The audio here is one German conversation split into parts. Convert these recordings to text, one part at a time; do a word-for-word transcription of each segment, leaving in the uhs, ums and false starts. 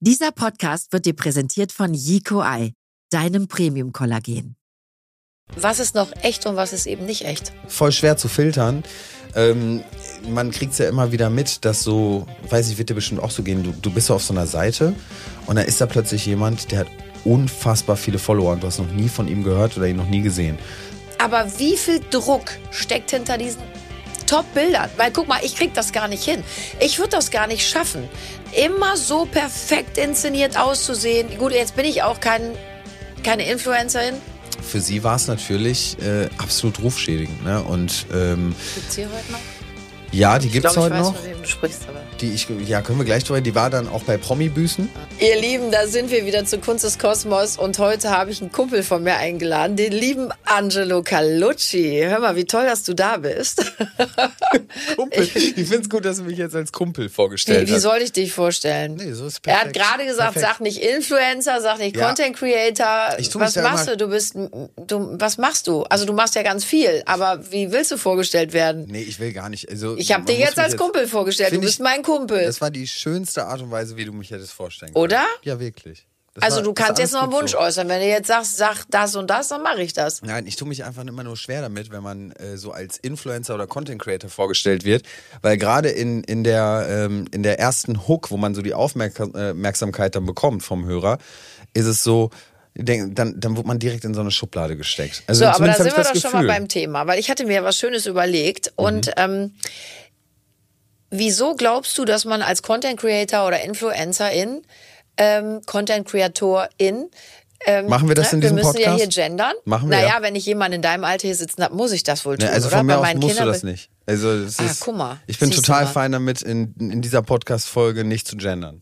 Dieser Podcast wird dir präsentiert von Yico Eye, deinem Premium-Kollagen. Was ist noch echt und was ist eben nicht echt? Voll schwer zu filtern. Ähm, man kriegt es ja immer wieder mit, dass so, weiß ich, wird dir bestimmt auch so gehen, du, du bist so auf so einer Seite und da ist da plötzlich jemand, der hat unfassbar viele Follower und du hast noch nie von ihm gehört oder ihn noch nie gesehen. Aber wie viel Druck steckt hinter diesen Top-Bildern? Weil guck mal, ich krieg das gar nicht hin. Ich würde das gar nicht schaffen, immer so perfekt inszeniert auszusehen. Gut, jetzt bin ich auch kein, keine Influencerin. Für sie war es natürlich äh, absolut rufschädigend. Ne? Und, ähm, Gibt's die heute noch? Ja, die gibt's ich glaub, heute ich weiß, noch. Von wem du sprichst, aber. Die ich, ja, können wir gleich drüber. Die war dann auch bei Promi-Büßen. Ihr Lieben, da sind wir wieder zu Kunst des Kosmos und heute habe ich einen Kumpel von mir eingeladen, den lieben Angelo Carlucci. Hör mal, wie toll, dass du da bist. Kumpel. Ich, ich finde es gut, dass du mich jetzt als Kumpel vorgestellt Wie, wie hast. soll ich dich vorstellen? Nee, so ist Er perfekt. hat gerade gesagt, Perfekt. sag nicht Influencer, sag nicht Ja. Content Creator. Ich tu mich Was da machst immer- du? Du bist, du, was machst du? Also du machst ja ganz viel, aber wie willst du vorgestellt werden? Nee, ich will gar nicht. Also, Ich habe man dir muss jetzt mich als Kumpel vorgestellt. Du Find bist ich- mein Kumpel. Das war die schönste Art und Weise, wie du mich hättest vorstellen können. Oder? Ja, wirklich. Das Also war- du das kannst war jetzt noch einen alles Wunsch gut so. äußern. Wenn du jetzt sagst, sag das und das, dann mache ich das. Nein, ich tue mich einfach immer nur schwer damit, wenn man äh, so als Influencer oder Content Creator vorgestellt wird, weil gerade in, in, der, ähm, in der ersten Hook, wo man so die Aufmerksam- äh, Aufmerksamkeit dann bekommt vom Hörer, ist es so, denk, dann, dann wird man direkt in so eine Schublade gesteckt. Also So, aber da zumindest hab sind ich wir das doch schon mal Gefühl. beim Thema, weil ich hatte mir was Schönes überlegt und Mhm. ähm, wieso glaubst du, dass man als Content Creator oder Influencerin, ähm, Content Creatorin, ähm, Machen wir das in wir diesem müssen ja Podcast? hier gendern. Machen wir, Naja, ja. wenn ich jemanden in deinem Alter hier sitzen habe, muss ich das wohl tun, Ne, also oder? von mir Bei aus meinen musst du Kindern- das nicht. Also das Ah, ist, guck mal. ich bin Siehst du total mal. fein damit, in, in dieser Podcast-Folge nicht zu gendern.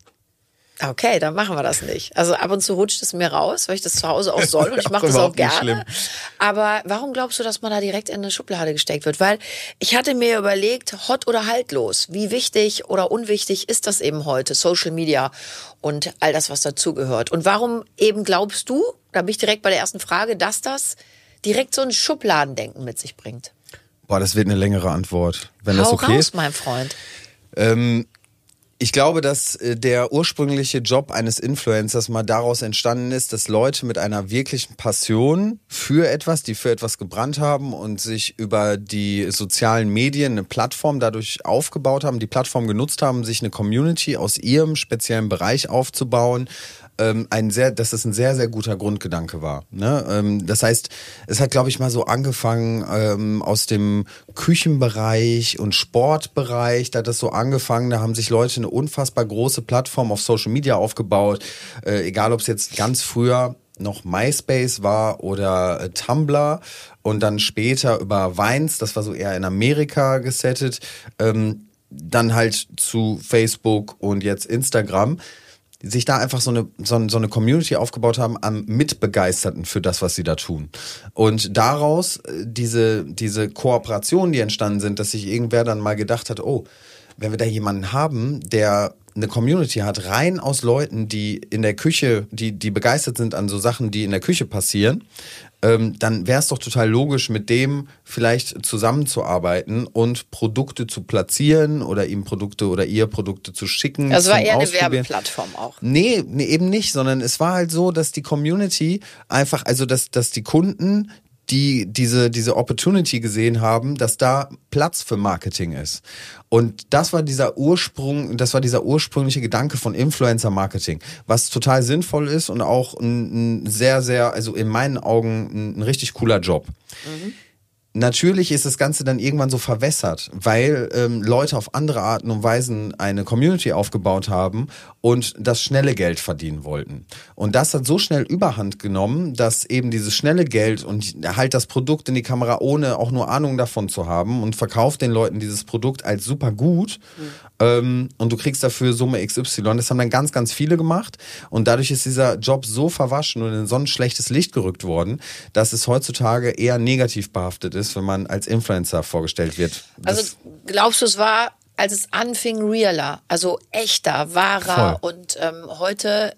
Okay, dann machen wir das nicht. Also ab und zu rutscht es mir raus, weil ich das zu Hause auch soll und ich mache das auch Überhaupt nicht gerne. schlimm. Aber warum glaubst du, dass man da direkt in eine Schublade gesteckt wird? Weil ich hatte mir überlegt, hot oder haltlos, wie wichtig oder unwichtig ist das eben heute, Social Media und all das, was dazugehört. Und warum eben glaubst du, da bin ich direkt bei der ersten Frage, dass das direkt so ein Schubladendenken mit sich bringt? Boah, das wird eine längere Antwort, wenn das Hau okay raus, ist. mein Freund. Ähm, ich glaube, dass äh, der ursprüngliche Job eines Influencers mal daraus entstanden ist, dass Leute mit einer wirklichen Passion für etwas, die für etwas gebrannt haben und sich über die sozialen Medien eine Plattform dadurch aufgebaut haben, die Plattform genutzt haben, sich eine Community aus ihrem speziellen Bereich aufzubauen, ähm, ein sehr, dass das ein sehr, sehr guter Grundgedanke war. Ne? Ähm, das heißt, es hat, glaube ich, mal so angefangen ähm, aus dem Küchenbereich und Sportbereich, da hat das so angefangen, da haben sich Leute eine unfassbar große Plattform auf Social Media aufgebaut, äh, egal ob es jetzt ganz früher noch MySpace war oder äh, Tumblr und dann später über Vines, das war so eher in Amerika gesettet, ähm, dann halt zu Facebook und jetzt Instagram, sich da einfach so eine, so, so eine Community aufgebaut haben am Mitbegeisterten für das, was sie da tun. Und daraus äh, diese, diese Kooperationen, die entstanden sind, dass sich irgendwer dann mal gedacht hat, oh, wenn wir da jemanden haben, der eine Community hat, rein aus Leuten, die in der Küche, die, die begeistert sind an so Sachen, die in der Küche passieren, ähm, dann wäre es doch total logisch, mit dem vielleicht zusammenzuarbeiten und Produkte zu platzieren oder ihm Produkte oder ihr Produkte zu schicken. Das war zum eher eine Ausprobieren. Werbeplattform auch. Nee, nee, eben nicht, sondern es war halt so, dass die Community einfach, also dass, dass die Kunden, die diese, diese Opportunity gesehen haben, dass da Platz für Marketing ist. Und das war dieser Ursprung, das war dieser ursprüngliche Gedanke von Influencer Marketing, was total sinnvoll ist und auch ein, ein sehr, sehr, also in meinen Augen ein, ein richtig cooler Job. Mhm. Natürlich ist das Ganze dann irgendwann so verwässert, weil ähm, Leute auf andere Arten und Weisen eine Community aufgebaut haben und das schnelle Geld verdienen wollten. Und das hat so schnell Überhand genommen, dass eben dieses schnelle Geld und halt das Produkt in die Kamera, ohne auch nur Ahnung davon zu haben und verkauft den Leuten dieses Produkt als super gut mhm. ähm, und du kriegst dafür Summe X Y. Das haben dann ganz, ganz viele gemacht und dadurch ist dieser Job so verwaschen und in so ein schlechtes Licht gerückt worden, dass es heutzutage eher negativ behaftet ist, wenn man als Influencer vorgestellt wird. Das Also glaubst du, es war, als es anfing, realer, also echter, wahrer Voll. und ähm, heute,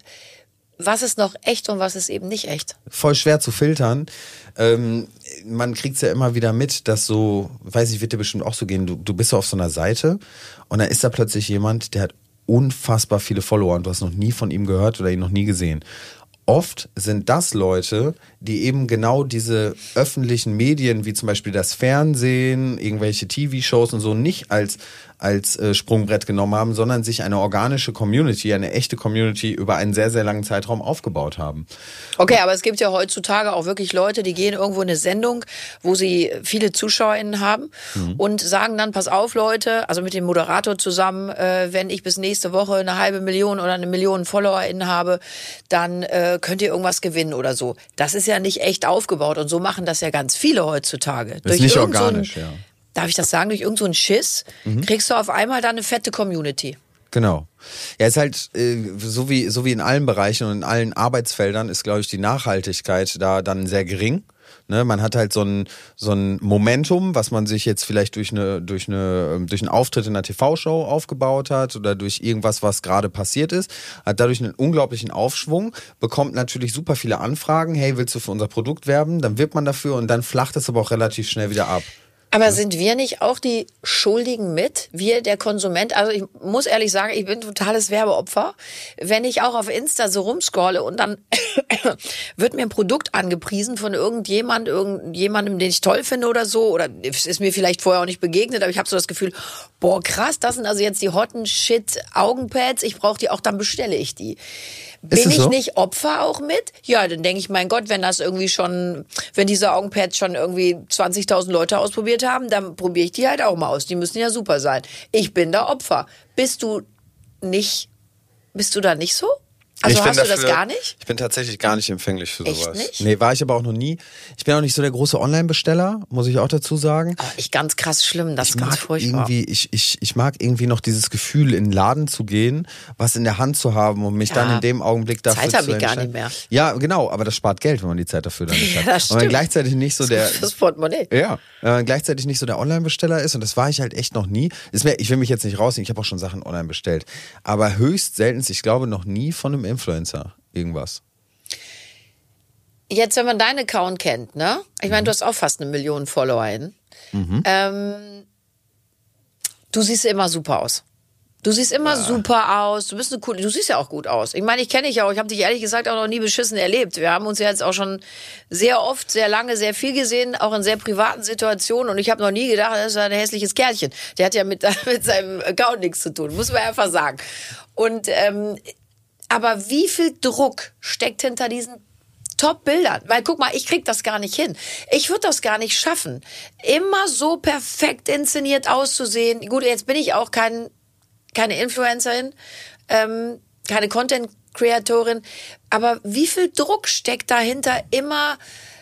was ist noch echt und was ist eben nicht echt? Voll schwer zu filtern. Ähm, man kriegt es ja immer wieder mit, dass so, weiß ich, wird dir bestimmt auch so gehen, du, du bist so auf so einer Seite und da ist da plötzlich jemand, der hat unfassbar viele Follower und du hast noch nie von ihm gehört oder ihn noch nie gesehen. Oft sind das Leute, die eben genau diese öffentlichen Medien, wie zum Beispiel das Fernsehen, irgendwelche T V-Shows und so, nicht als, als äh, Sprungbrett genommen haben, sondern sich eine organische Community, eine echte Community über einen sehr, sehr langen Zeitraum aufgebaut haben. Okay, aber es gibt ja heutzutage auch wirklich Leute, die gehen irgendwo in eine Sendung, wo sie viele ZuschauerInnen haben mhm. und sagen dann, pass auf Leute, also mit dem Moderator zusammen, äh, wenn ich bis nächste Woche eine halbe Million oder eine Million FollowerInnen habe, dann äh, könnt ihr irgendwas gewinnen oder so. Das ist ja nicht echt aufgebaut und so machen das ja ganz viele heutzutage. Das ist nicht organisch, ja. Darf ich das sagen? Durch irgend so einen Schiss mhm. kriegst du auf einmal da eine fette Community. Genau. Ja, ist halt äh, so wie so wie in allen Bereichen und in allen Arbeitsfeldern ist, glaube ich, die Nachhaltigkeit da dann sehr gering. Ne, man hat halt so ein so ein Momentum, was man sich jetzt vielleicht durch eine durch eine durch einen Auftritt in einer T V-Show aufgebaut hat oder durch irgendwas, was gerade passiert ist, hat dadurch einen unglaublichen Aufschwung, bekommt natürlich super viele Anfragen. Hey, willst du für unser Produkt werben? Dann wirbt man dafür und dann flacht es aber auch relativ schnell wieder ab. Aber sind wir nicht auch die Schuldigen mit? Wir, der Konsument? Also ich muss ehrlich sagen, ich bin ein totales Werbeopfer. Wenn ich auch auf Insta so rumscrolle und dann wird mir ein Produkt angepriesen von irgendjemand, irgendjemandem, den ich toll finde oder so, oder es ist mir vielleicht vorher auch nicht begegnet, aber ich habe so das Gefühl, boah krass, das sind also jetzt die hotten Shit Augenpads, ich brauche die auch, dann bestelle ich die. Bin ich so? Nicht Opfer auch mit? Ja, dann denke ich, mein Gott, wenn das irgendwie schon, wenn diese Augenpads schon irgendwie zwanzigtausend Leute ausprobiert haben, dann probiere ich die halt auch mal aus. Die müssen ja super sein. Ich bin da Opfer. Bist du nicht, bist du da nicht so? Also ich hast bin du dafür, das gar nicht? Ich bin tatsächlich gar nicht empfänglich für Echt sowas. Nicht? Nee, war ich aber auch noch nie. Ich bin auch nicht so der große Online-Besteller, muss ich auch dazu sagen. Oh, ich ganz krass schlimm, das ich ist ganz mag furchtbar. Irgendwie, ich, ich, ich mag irgendwie noch dieses Gefühl, in den Laden zu gehen, was in der Hand zu haben und mich ja, dann in dem Augenblick dafür Zeit zu entscheiden. Zeit habe ich gar nicht mehr. Ja, genau, aber das spart Geld, wenn man die Zeit dafür dann nicht hat. Ja, das stimmt. Und man gleichzeitig nicht so der... Das Portemonnaie. Ja, äh, gleichzeitig nicht so der Online-Besteller ist und das war ich halt echt noch nie. Ist mir, ich will mich jetzt nicht rausnehmen, ich habe auch schon Sachen online bestellt, aber höchst selten, ich glaube noch nie von einem Influencer irgendwas. Jetzt, wenn man deinen Account kennt, ne? Ich meine, du hast auch fast eine Million FollowerInnen. Mhm. Ähm, du siehst immer super aus. Du siehst immer ja. super aus. Du bist eine coole, du siehst ja auch gut aus. Ich meine, ich kenne dich ja auch. Ich habe dich ehrlich gesagt auch noch nie beschissen erlebt. Wir haben uns ja jetzt auch schon sehr oft, sehr lange, sehr viel gesehen, auch in sehr privaten Situationen. Und ich habe noch nie gedacht, das ist ein hässliches Kerlchen. Der hat ja mit, mit seinem Account nichts zu tun, muss man einfach sagen. Und ähm, aber wie viel Druck steckt hinter diesen Top-Bildern? Weil guck mal, ich krieg das gar nicht hin. Ich würde das gar nicht schaffen, immer so perfekt inszeniert auszusehen. Gut, jetzt bin ich auch kein, keine Influencerin, ähm, keine Content-Creatorin, aber wie viel Druck steckt dahinter, immer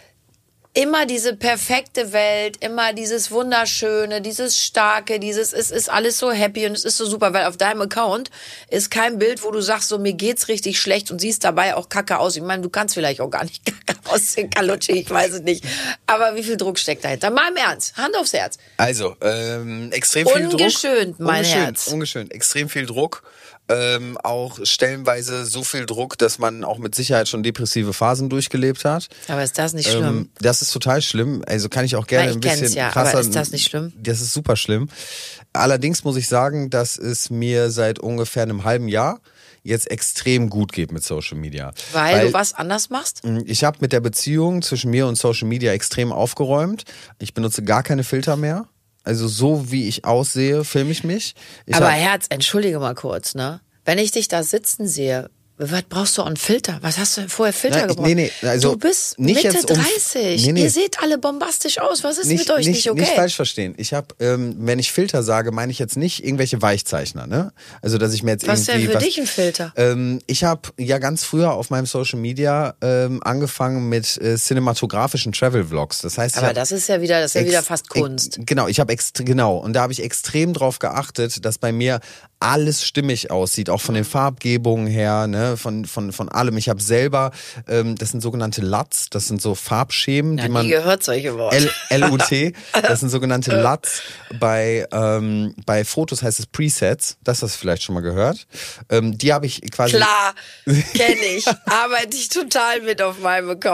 immer diese perfekte Welt, immer dieses Wunderschöne, dieses Starke, dieses, es ist alles so happy und es ist so super, weil auf deinem Account ist kein Bild, wo du sagst, so mir geht's richtig schlecht und siehst dabei auch kacke aus. Ich meine, du kannst vielleicht auch gar nicht kacke aussehen, Kalutschi, ich weiß es nicht. Aber wie viel Druck steckt dahinter? Mal im Ernst, Hand aufs Herz. Also, ähm, extrem viel Druck. Ungeschönt, mein ungeschönt, Herz. Ungeschönt, extrem viel Druck. Ähm, auch stellenweise so viel Druck, dass man auch mit Sicherheit schon depressive Phasen durchgelebt hat. Aber ist das nicht schlimm? Ähm, das ist total schlimm. Also kann ich auch gerne ich ein bisschen ja, krasser. Aber ist das nicht schlimm? Das ist super schlimm. Allerdings muss ich sagen, dass es mir seit ungefähr einem halben Jahr jetzt extrem gut geht mit Social Media. Weil, Weil du was anders machst? Ich habe mit der Beziehung zwischen mir und Social Media extrem aufgeräumt. Ich benutze gar keine Filter mehr. Also so wie ich aussehe, filme ich mich. Ich Aber hab, Herz, entschuldige mal kurz, ne? Wenn ich dich da sitzen sehe, was brauchst du einen Filter? Was hast du vorher Filter Na, gebraucht? Nee, nee, also du bist nicht Mitte jetzt um, dreißig. Nee, nee. Ihr seht alle bombastisch aus. Was ist nicht, mit euch nicht, nicht okay? Nicht falsch verstehen. Ich habe, ähm, wenn ich Filter sage, meine ich jetzt nicht irgendwelche Weichzeichner, ne? Also dass ich mir jetzt was irgendwie denn für was, dich ein Filter? Ähm, ich habe ja ganz früher auf meinem Social Media ähm, angefangen mit äh, cinematografischen Travel Vlogs. Das heißt, aber das ist ja wieder, das ist ja wieder fast Kunst. Ex, genau, ich habe genau und da habe ich extrem drauf geachtet, dass bei mir alles stimmig aussieht, auch von den Farbgebungen her, ne, von von von allem. Ich habe selber, ähm, das sind sogenannte L U Ts, das sind so Farbschemen, ja, die man nie gehört solche Worte. L U T, das sind sogenannte L U Ts. Bei ähm, bei Fotos heißt es Presets, das hast du vielleicht schon mal gehört. Ähm, die habe ich quasi klar, kenne ich, arbeite ich total mit auf meinem Account.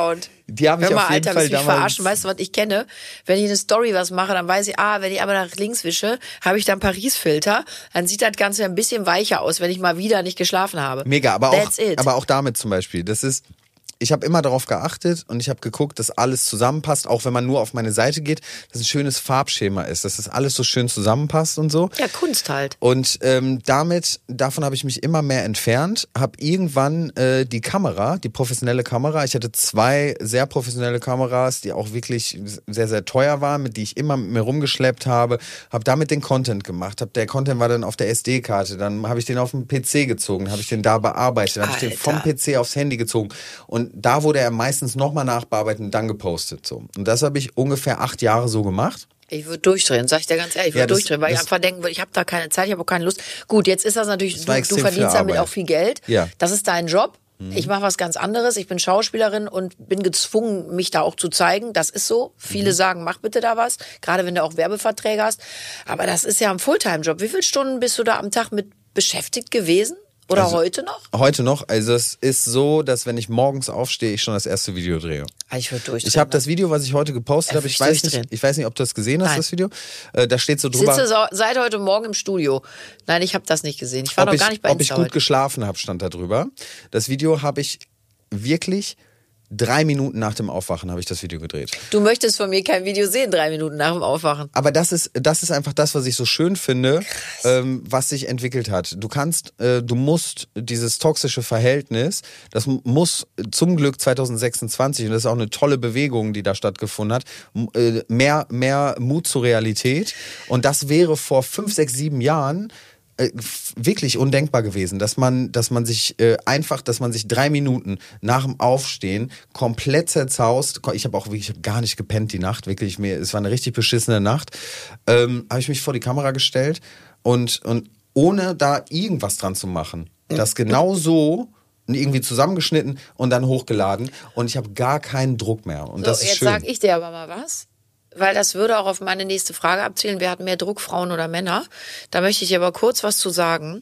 Die habe ich Hör mal, auf jeden Alter, Fall willst du mich damals. verarschen? Weißt du, was ich kenne? Wenn ich eine Story was mache, dann weiß ich, ah, wenn ich aber nach links wische, habe ich dann Paris-Filter. Dann sieht das Ganze ein bisschen weicher aus, wenn ich mal wieder nicht geschlafen habe. Mega, aber auch, That's it. aber auch damit zum Beispiel. Das ist, ich habe immer darauf geachtet und ich habe geguckt, dass alles zusammenpasst, auch wenn man nur auf meine Seite geht, dass ein schönes Farbschema ist, dass das alles so schön zusammenpasst und so. Ja, Kunst halt. Und ähm, damit, davon habe ich mich immer mehr entfernt, habe irgendwann äh, die Kamera, die professionelle Kamera, ich hatte zwei sehr professionelle Kameras, die auch wirklich sehr, sehr teuer waren, mit die ich immer mit mir rumgeschleppt habe, habe damit den Content gemacht, hab, der Content war dann auf der S D-Karte, dann habe ich den auf den P C gezogen, habe ich den da bearbeitet, habe ich den vom P C aufs Handy gezogen und da wurde er meistens nochmal nachbearbeitet und dann gepostet. So. Und das habe ich ungefähr acht Jahre so gemacht. Ich würde durchdrehen, sag ich dir ganz ehrlich, ich würde Ja, das- durchdrehen, weil ich das- einfach denken würde, ich habe da keine Zeit, ich habe auch keine Lust. Gut, jetzt ist das natürlich, Das du, war du extrem verdienst viel damit Arbeit. auch viel Geld. Ja. Das ist dein Job. Ich mache was ganz anderes. Ich bin Schauspielerin und bin gezwungen, mich da auch zu zeigen. Das ist so. Viele sagen, mach bitte da was. Gerade wenn du auch Werbeverträge hast. Aber das ist ja ein Fulltime-Job. Wie viele Stunden bist du da am Tag mit beschäftigt gewesen? Oder Also- heute noch? Heute noch, also es ist so, dass wenn ich morgens aufstehe, ich schon das erste Video drehe. Ah, Ich würde durchdrehen. Ich habe das Video, was ich heute gepostet Ja, habe, ich würd ich weiß nicht, durchdrehen. ich weiß nicht, ob du das gesehen hast, Nein. das Video. Äh, da steht so drüber, Sitze so, seit heute Morgen im Studio. Nein, ich habe das nicht gesehen. Ich war ob noch ich, gar nicht bei ob ich Insta gut heute. geschlafen habe, stand da drüber. Das Video habe ich wirklich drei Minuten nach dem Aufwachen habe ich das Video gedreht. Du möchtest von mir kein Video sehen, drei Minuten nach dem Aufwachen. Aber das ist, das ist einfach das, was ich so schön finde, ähm, was sich entwickelt hat. Du kannst, äh, du musst dieses toxische Verhältnis, das m- muss zum Glück zwanzig sechsundzwanzig, und das ist auch eine tolle Bewegung, die da stattgefunden hat, m- äh, mehr, mehr Mut zur Realität. Und das wäre vor fünf, sechs, sieben Jahren äh, f- wirklich undenkbar gewesen, dass man, dass man sich äh, einfach, dass man sich drei Minuten nach dem Aufstehen komplett zerzaust. Ich habe auch wirklich, ich habe gar nicht gepennt die Nacht, wirklich. Mir, es war eine richtig beschissene Nacht. Ähm, habe ich mich vor die Kamera gestellt und und ohne da irgendwas dran zu machen, das genau so irgendwie zusammengeschnitten und dann hochgeladen und ich habe gar keinen Druck mehr und So, das ist jetzt schön. sag ich dir aber mal was, weil das würde auch auf meine nächste Frage abzielen. Wer hat mehr Druck, Frauen oder Männer? Da möchte ich aber kurz was zu sagen.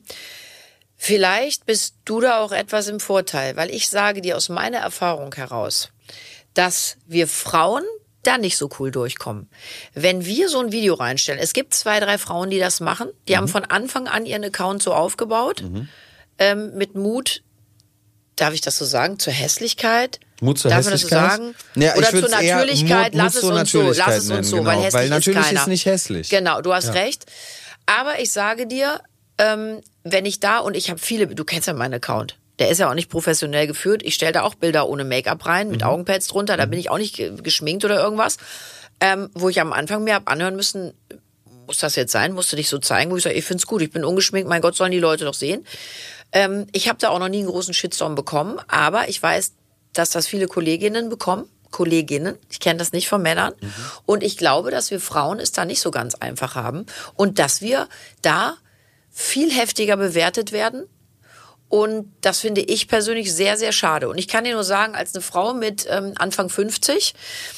Vielleicht bist du da auch etwas im Vorteil, weil ich sage dir aus meiner Erfahrung heraus, dass wir Frauen da nicht so cool durchkommen. Wenn wir so ein Video reinstellen, es gibt zwei, drei Frauen, die das machen, die haben von Anfang an ihren Account so aufgebaut, ähm, mit Mut, darf ich das so sagen, zur Hässlichkeit? Mut zur Darf man das so Hässlichkeit? sagen? Ja, ich Oder zur würd's eher Natürlichkeit, Mut- Mut lass es zur uns so, lass Natürlichkeit es nennen, uns so, genau, weil hässlich weil natürlich ist keiner. ist nicht hässlich. Genau, du hast Ja. recht. Aber ich sage dir, ähm, wenn ich da, und ich habe viele, du kennst ja meinen Account, der ist ja auch nicht professionell geführt. Ich stelle da auch Bilder ohne Make-up rein, mit Mhm. Augenpads drunter, da bin ich auch nicht ge- geschminkt oder irgendwas. Ähm, wo ich am Anfang mir hab anhören müssen, muss das jetzt sein, musst du dich so zeigen, wo ich sage, ich find's gut, ich bin ungeschminkt, mein Gott, sollen die Leute doch sehen. Ähm, ich habe da auch noch nie einen großen Shitstorm bekommen, aber ich weiß, dass das viele Kolleginnen bekommen, Kolleginnen, ich kenne das nicht von Männern, Mhm. und ich glaube, dass wir Frauen es da nicht so ganz einfach haben und dass wir da viel heftiger bewertet werden. Und das finde ich persönlich sehr, sehr schade. Und ich kann dir nur sagen, als eine Frau mit ähm, Anfang fünfzig,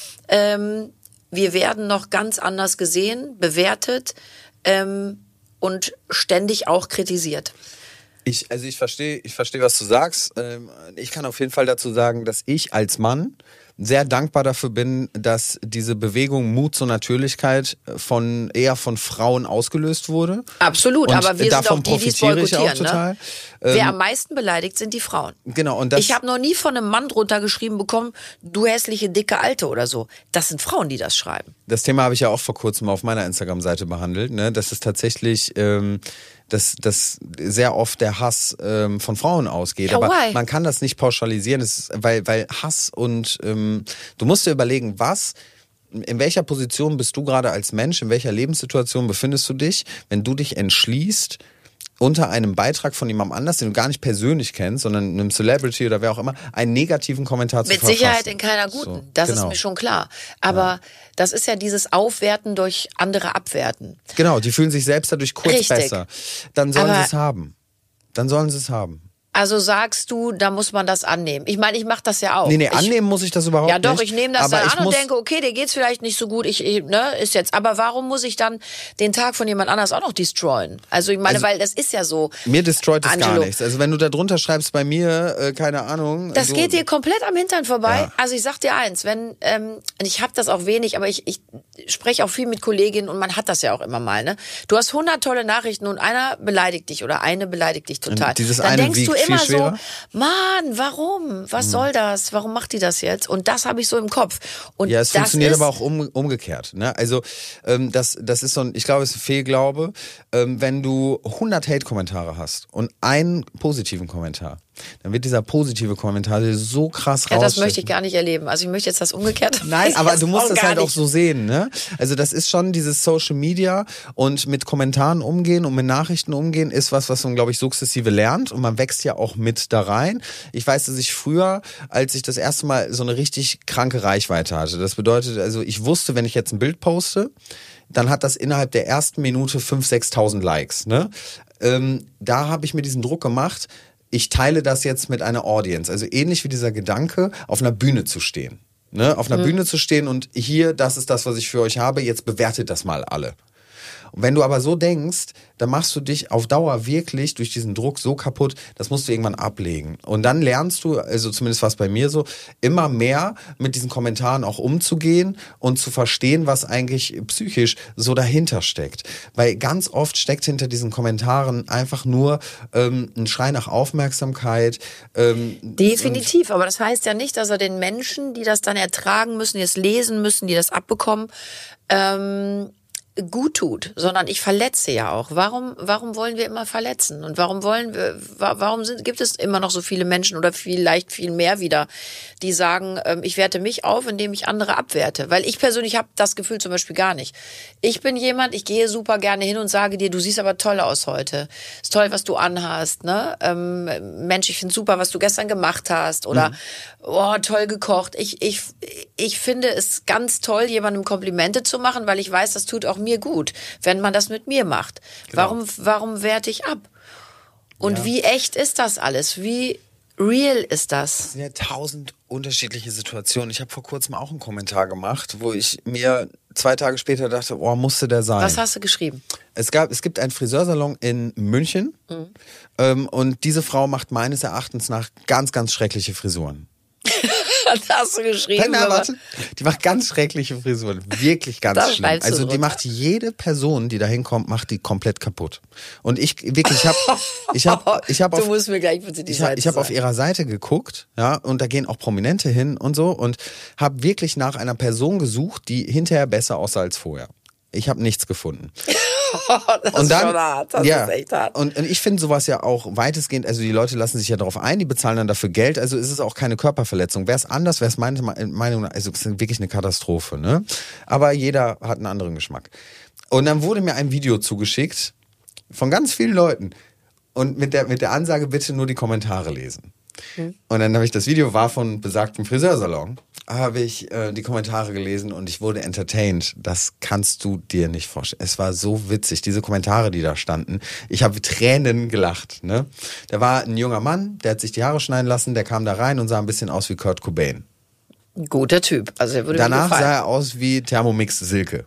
ähm, wir werden noch ganz anders gesehen, bewertet ähm, und ständig auch kritisiert. Ich, also ich verstehe, ich verstehe, was du sagst. Ähm, Ich kann auf jeden Fall dazu sagen, dass ich als Mann sehr dankbar dafür bin, dass diese Bewegung Mut zur Natürlichkeit von eher von Frauen ausgelöst wurde. Absolut, Und aber wir sind davon auch die, die es profitiere ich auch boykottieren. total. Ne? Wer Ähm, am meisten beleidigt, sind die Frauen. Genau, und das Ich habe noch nie von einem Mann drunter geschrieben bekommen, du hässliche, dicke Alte oder so. Das sind Frauen, die das schreiben. Das Thema habe ich ja auch vor kurzem auf meiner Instagram-Seite behandelt, ne? Dass es tatsächlich, ähm, dass, dass sehr oft der Hass ähm, von Frauen ausgeht. Ja, Aber why? man kann das nicht pauschalisieren, das ist, weil, weil Hass und ähm, du musst dir überlegen, was, in welcher Position bist du gerade als Mensch, in welcher Lebenssituation befindest du dich, wenn du dich entschließt, unter einem Beitrag von jemandem anders, den du gar nicht persönlich kennst, sondern einem Celebrity oder wer auch immer, einen negativen Kommentar zu Mit verfassen. Sicherheit in keiner guten. So, das genau. ist mir schon klar. Aber das ist ja dieses Aufwerten durch andere abwerten. Genau, die fühlen sich selbst dadurch kurz Richtig. besser. Dann sollen Aber- sie es haben. Dann sollen sie es haben. Also sagst du, da muss man das annehmen. Ich meine, ich mache das ja auch. Nee, nee, ich, annehmen muss ich das überhaupt ja, nicht. Ja doch, ich nehme das aber dann ich an muss und denke, okay, dir geht's vielleicht nicht so gut. Ich, ich ne, ist jetzt. Aber warum muss ich dann den Tag von jemand anders auch noch destroyen? Also ich meine, also, weil das ist ja so. Mir destroyt das Angelo. gar nichts. Also wenn du da drunter schreibst bei mir, äh, keine Ahnung. Das so, geht dir komplett am Hintern vorbei. Ja. Also ich sag dir eins, wenn, ähm, ich habe das auch wenig, aber ich, ich spreche auch viel mit Kolleginnen und man hat das ja auch immer mal. Ne? Du hast hundert tolle Nachrichten und einer beleidigt dich oder eine beleidigt dich total. Und dieses dann eine denkst wiegt du immer viel schwerer. so, Mann, warum? Was hm. soll das? Warum macht die das jetzt? Und das habe ich so im Kopf. Und ja, es das funktioniert ist aber auch um, umgekehrt. Ne? Also ähm, das, das ist so ein, ich glaube, es ist ein Fehlglaube, ähm, wenn du hundert Hate-Kommentare hast und einen positiven Kommentar, dann wird dieser positive Kommentar so krass rausstechen. Ja, das möchte ich gar nicht erleben. Also ich möchte jetzt das umgekehrt. Nein, aber du musst das halt nicht. auch so sehen, ne? Also das ist schon dieses Social Media und mit Kommentaren umgehen und mit Nachrichten umgehen ist was, was man, glaube ich, sukzessive lernt und man wächst ja auch mit da rein. Ich weiß, dass ich früher, als ich das erste Mal so eine richtig kranke Reichweite hatte, das bedeutet, also ich wusste, wenn ich jetzt ein Bild poste, dann hat das innerhalb der ersten Minute fünftausend, sechstausend Likes, ne? Ähm, da habe ich mir diesen Druck gemacht, ich teile das jetzt mit einer Audience. Also ähnlich wie dieser Gedanke, auf einer Bühne zu stehen. Ne? Auf einer mhm. Bühne zu stehen und hier, das ist das, was ich für euch habe, jetzt bewertet das mal alle. Und wenn du aber so denkst, dann machst du dich auf Dauer wirklich durch diesen Druck so kaputt, das musst du irgendwann ablegen. Und dann lernst du, also zumindest war es bei mir so, immer mehr mit diesen Kommentaren auch umzugehen und zu verstehen, was eigentlich psychisch so dahinter steckt. Weil ganz oft steckt hinter diesen Kommentaren einfach nur ähm, ein Schrei nach Aufmerksamkeit. Ähm, Definitiv, aber das heißt ja nicht, dass er den Menschen, die das dann ertragen müssen, die es lesen müssen, die das abbekommen, ähm, gut tut, sondern ich verletze ja auch. Warum, warum wollen wir immer verletzen? Und warum wollen wir, warum sind, gibt es immer noch so viele Menschen oder vielleicht viel mehr wieder, die sagen, ähm, ich werte mich auf, indem ich andere abwerte? Weil ich persönlich habe das Gefühl zum Beispiel gar nicht. Ich bin jemand, ich gehe super gerne hin und sage dir, du siehst aber toll aus heute. Ist toll, was du anhast, ne? Ähm, Mensch, ich finde super, was du gestern gemacht hast oder, mhm. oh, toll gekocht. Ich, ich, ich finde es ganz toll, jemandem Komplimente zu machen, weil ich weiß, das tut auch mir gut, wenn man das mit mir macht. Genau. Warum, warum werte ich ab? Und ja. wie echt ist das alles? Wie real ist das? Das sind ja tausend unterschiedliche Situationen. Ich habe vor kurzem auch einen Kommentar gemacht, wo ich mir zwei Tage später dachte, oh, musste der sein. Was hast du geschrieben? Es gab, es gibt einen Friseursalon in München mhm. ähm, und diese Frau macht meines Erachtens nach ganz, ganz schreckliche Frisuren. Was hast du geschrieben? Nein, warte. Die macht ganz schreckliche Frisuren. Wirklich ganz das schlimm. Also die macht jede Person, die da hinkommt, macht die komplett kaputt. Und ich wirklich, ich habe ich hab, ich hab auf, du musst mir gleich bitte die ich Seite hab, ich hab auf ihrer Seite geguckt, ja, und da gehen auch Prominente hin und so und habe wirklich nach einer Person gesucht, die hinterher besser aussah als vorher. Ich habe nichts gefunden. das und dann, ist schon hart. Das ja, ist echt hart. Und, und ich finde sowas ja auch weitestgehend, also die Leute lassen sich ja darauf ein, die bezahlen dann dafür Geld, also ist es auch keine Körperverletzung. Wäre es anders, wäre es meine Meinung nach, also es ist wirklich eine Katastrophe, ne? Aber jeder hat einen anderen Geschmack. Und dann wurde mir ein Video zugeschickt von ganz vielen Leuten und mit der, mit der Ansage, bitte nur die Kommentare lesen. Mhm. Und dann habe ich das Video, war von besagtem Friseursalon, habe ich äh, die Kommentare gelesen und ich wurde entertained. Das kannst du dir nicht vorstellen. Es war so witzig, diese Kommentare, die da standen. Ich habe Tränen gelacht. Ne? Da war ein junger Mann, der hat sich die Haare schneiden lassen, der kam da rein und sah ein bisschen aus wie Kurt Cobain. Ein guter Typ. Also er würde Danach mir sah er aus wie Thermomix Silke.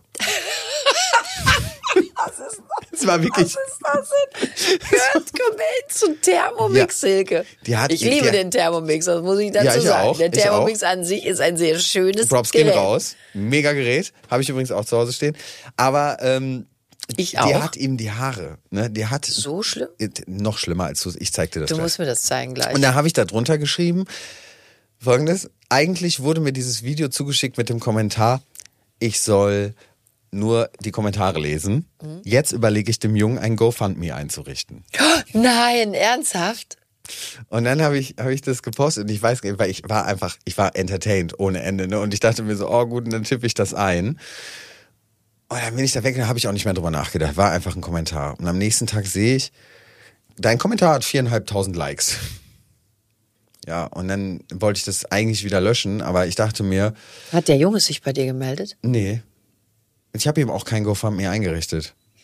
Was ist das? Das war wirklich. Was ist das denn? Kurt Cobain zu Thermomix Silke. Ja, ich liebe die, den Thermomix, das muss ich dazu ja, ich sagen. Auch, der Thermomix an sich ist ein sehr schönes Props Gerät. gehen raus. Mega Gerät. Habe ich übrigens auch zu Hause stehen. Aber ähm, ich die auch. hat ihm die Haare. Ne? Die hat so schlimm? Noch schlimmer als du. Ich zeig dir das Du gleich. musst mir das zeigen gleich. Und da habe ich da drunter geschrieben, Folgendes. Eigentlich wurde mir dieses Video zugeschickt mit dem Kommentar, ich soll nur die Kommentare lesen. Mhm. Jetzt überlege ich dem Jungen ein GoFundMe einzurichten. Nein, ernsthaft? Und dann habe ich, hab ich das gepostet und ich weiß nicht, weil ich war einfach, ich war entertained ohne Ende. Ne? Und ich dachte mir so, oh gut, und dann tippe ich das ein. Und dann bin ich da weg und dann habe ich auch nicht mehr drüber nachgedacht. War einfach ein Kommentar. Und am nächsten Tag sehe ich, dein Kommentar hat viereinhalbtausend Likes. Ja, und dann wollte ich das eigentlich wieder löschen, aber ich dachte mir... Hat der Junge sich bei dir gemeldet? Nee. Ich habe ihm auch kein GoFundMe eingerichtet.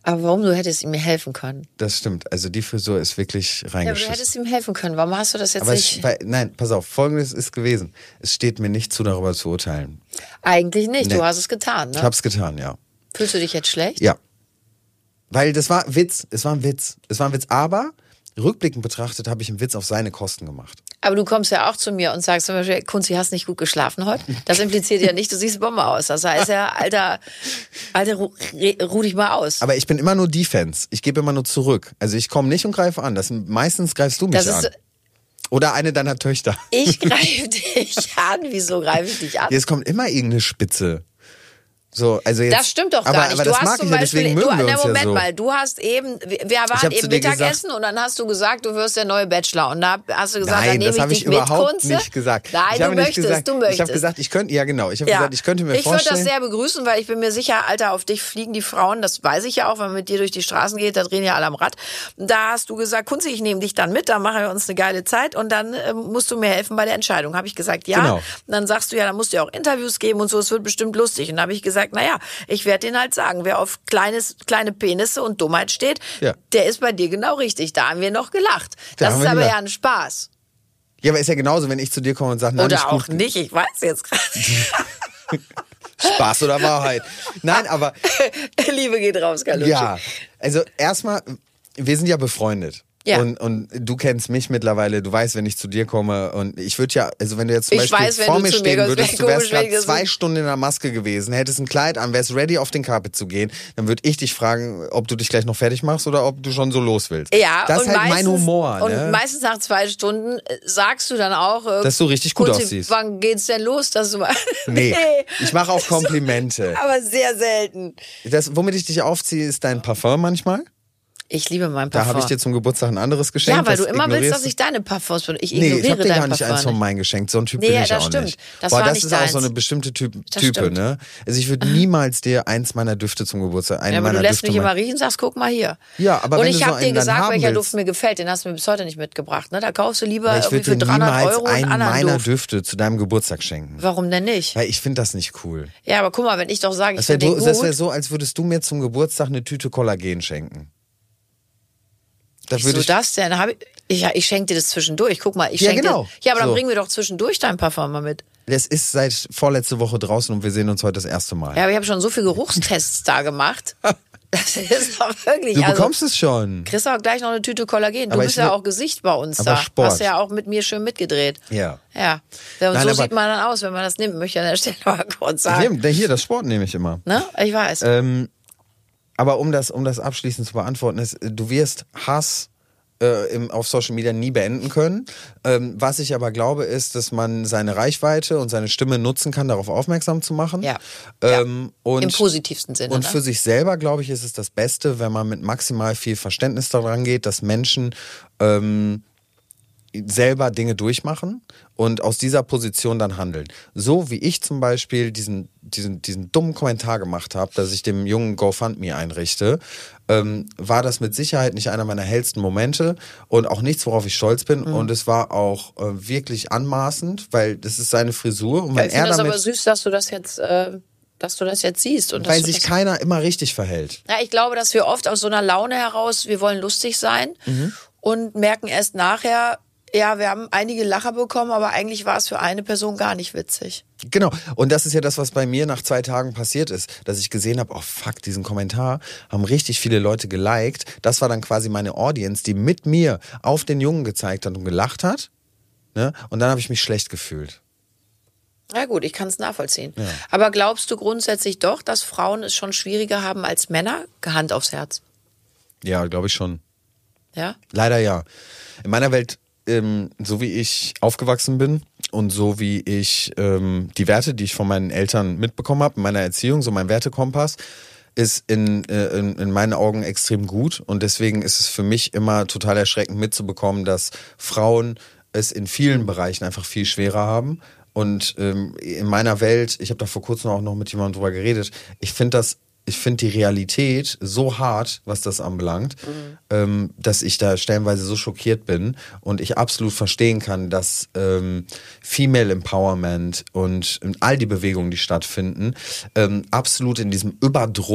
Aber warum? Du hättest ihm helfen können. Das stimmt. Also die Frisur ist wirklich reingeschissen. Ja, aber du hättest ihm helfen können. Warum hast du das jetzt aber nicht? Ich, weil, nein, pass auf. Folgendes ist gewesen. Es steht mir nicht zu, darüber zu urteilen. Eigentlich nicht. Nee. Du hast es getan, ne? Ich hab's getan, ja. Fühlst du dich jetzt schlecht? Ja. Weil das war Witz. Es war ein Witz. Es war ein Witz. Aber rückblickend betrachtet habe ich einen Witz auf seine Kosten gemacht. Aber du kommst ja auch zu mir und sagst zum Beispiel, Kunzi, hast nicht gut geschlafen heute? Das impliziert ja nicht, du siehst Bombe aus. Das heißt ja, Alter, Alter, ruh, ruh dich mal aus. Aber ich bin immer nur Defense. Ich gebe immer nur zurück. Also ich komme nicht und greife an. Das, meistens greifst du mich das ist, an. Oder eine deiner Töchter. Ich greife dich an. Wieso greife ich dich an? Es kommt immer irgendeine Spitze. So, also jetzt, das stimmt doch gar aber, nicht. Aber du das hast mag zum ich ja, Beispiel, deswegen mögen du, wir na, uns Moment ja so. mal, du hast eben, wir waren eben Mittagessen gesagt, und dann hast du gesagt, du wirst der neue Bachelor. Und da hast du gesagt, Nein, dann nehme das ich habe dich ich mit, überhaupt Kunze. nicht gesagt. Nein, ich du habe möchtest, nicht gesagt, du möchtest. Ich habe gesagt, ich könnte, ja genau, ich habe ja. gesagt, ich könnte mir ich vorstellen. Ich würde das sehr begrüßen, weil ich bin mir sicher, Alter, auf dich fliegen die Frauen, das weiß ich ja auch, wenn man mit dir durch die Straßen geht, da drehen ja alle am Rad. Da hast du gesagt, Kunze, ich nehme dich dann mit, dann machen wir uns eine geile Zeit und dann äh, musst du mir helfen bei der Entscheidung. Habe ich gesagt, ja. Genau. Und dann sagst du, ja, dann musst du ja auch Interviews geben und so, es wird bestimmt lustig. Und da habe ich gesagt, naja, ich werde den halt sagen, wer auf kleines, kleine Penisse und Dummheit steht, ja. der ist bei dir genau richtig. Da haben wir noch gelacht. Da das ist aber gelacht. Ja ein Spaß. Ja, aber ist ja genauso, wenn ich zu dir komme und sage, nein, oder nicht auch gut. nicht, ich weiß jetzt gerade. Spaß oder Wahrheit? Nein, aber... Liebe geht raus, Carlucci. Ja, also erstmal, wir sind ja befreundet. Ja. Und, und du kennst mich mittlerweile, du weißt, wenn ich zu dir komme und ich würde ja, also wenn du jetzt zum ich Beispiel weiß, vor mir stehen mir würdest, du wärst gerade komisch, zwei Stunden in der Maske gewesen, hättest ein Kleid an, wärst ready auf den Carpet zu gehen, dann würde ich dich fragen, ob du dich gleich noch fertig machst oder ob du schon so los willst. Ja, das ist halt meistens, mein Humor. Ne? Und meistens nach zwei Stunden sagst du dann auch, äh, dass du richtig gut Kunzi, aussiehst. Wann geht's denn los, dass du mal... Nee, ich mache auch Komplimente. Aber sehr selten. Das, womit ich dich aufziehe, ist dein Parfum manchmal. Ich liebe mein Parfum. Da habe ich dir zum Geburtstag ein anderes geschenkt. Ja, weil du immer willst, dass ich deine Parfums benutze. Ich ignoriere nee, ich habe dir gar nicht Parfum eins von meinen geschenkt. So ein Typ nee, bin ich das auch stimmt. nicht. Das Boah, war das nicht ist auch deins. so eine bestimmte Typ, das Type, stimmt. ne? Also ich würde niemals dir eins meiner Düfte zum Geburtstag, einen ja, aber meiner du lässt Düfte mich immer riechen, sagst, guck mal hier. Ja, aber und wenn ich du so habe dir einen dann gesagt, haben welcher willst, Duft mir gefällt. Den hast du mir bis heute nicht mitgebracht. Ne? Da kaufst du lieber aber ich irgendwie würde für dreihundert niemals Euro einen einen anderen meiner Duft. Düfte zu deinem Geburtstag schenken. Warum denn nicht? Weil ich finde das nicht cool. Ja, aber guck mal, wenn ich doch sage, ich Das wäre finde den das gut. wär so, als würdest du mir zum Geburtstag eine Tüte Kollagen schenken. Da Wieso ich das denn? Hab ich, ich, ich schenke dir das zwischendurch. Guck mal, ich Ja, schenke genau. dir. Ja, aber dann So. bringen wir doch zwischendurch dein Parfum mal mit. Das ist seit vorletzte Woche draußen und wir sehen uns heute das erste Mal. Ja, aber ich habe schon so viele Geruchstests da gemacht. Das ist doch wirklich. Du also, bekommst es schon. kriegst auch gleich noch eine Tüte Kollagen. Du Aber bist ich ja will- auch Gesicht bei uns aber da. Sport. Hast ja auch mit mir schön mitgedreht. Ja. Ja. Ja, und Nein, so aber- sieht man dann aus, wenn man das nimmt, möchte ich an der Stelle mal kurz sagen. Hier, hier, das Sport nehme ich immer. Ne? Ich weiß. Ähm, aber um das, um das abschließend zu beantworten, ist, du wirst Hass äh, im, auf Social Media nie beenden können. Ähm, was ich aber glaube, ist, dass man seine Reichweite und seine Stimme nutzen kann, darauf aufmerksam zu machen. Ja. Ähm, und, Im positivsten Sinne. und ne? für sich selber, glaube ich, ist es das Beste, wenn man mit maximal viel Verständnis daran geht, dass Menschen ähm, selber Dinge durchmachen und aus dieser Position dann handeln. So wie ich zum Beispiel diesen, diesen, diesen dummen Kommentar gemacht habe, dass ich dem Jungen GoFundMe einrichte, ähm, war das mit Sicherheit nicht einer meiner hellsten Momente und auch nichts, worauf ich stolz bin. Mhm. Und es war auch äh, wirklich anmaßend, weil das ist seine Frisur. Und Ja, wenn ich er finde das damit, aber süß, dass du das jetzt, äh, dass du das jetzt siehst. Und dass weil du sich das keiner immer richtig verhält. Ja, ich glaube, dass wir oft aus so einer Laune heraus, wir wollen lustig sein Mhm. und merken erst nachher, ja, wir haben einige Lacher bekommen, aber eigentlich war es für eine Person gar nicht witzig. Genau. Und das ist ja das, was bei mir nach zwei Tagen passiert ist, dass ich gesehen habe, oh fuck, diesen Kommentar haben richtig viele Leute geliked. Das war dann quasi meine Audience, die mit mir auf den Jungen gezeigt hat und gelacht hat. Ne? Und dann habe ich mich schlecht gefühlt. Ja gut, ich kann es nachvollziehen. Ja. Aber glaubst du grundsätzlich doch, dass Frauen es schon schwieriger haben als Männer? Hand aufs Herz. Ja, glaube ich schon. Ja? Leider ja. In meiner Welt, ähm, so wie ich aufgewachsen bin und so wie ich ähm, die Werte, die ich von meinen Eltern mitbekommen habe, in meiner Erziehung, so mein Wertekompass, ist in, äh, in, in meinen Augen extrem gut. Und deswegen ist es für mich immer total erschreckend mitzubekommen, dass Frauen es in vielen Bereichen einfach viel schwerer haben. Und ähm, in meiner Welt, ich habe da vor kurzem auch noch mit jemandem drüber geredet, ich finde das Ich finde die Realität so hart, was das anbelangt, mhm. ähm, dass ich da stellenweise so schockiert bin und ich absolut verstehen kann, dass ähm, Female Empowerment und all die Bewegungen, die stattfinden, ähm, absolut in diesem Überdruss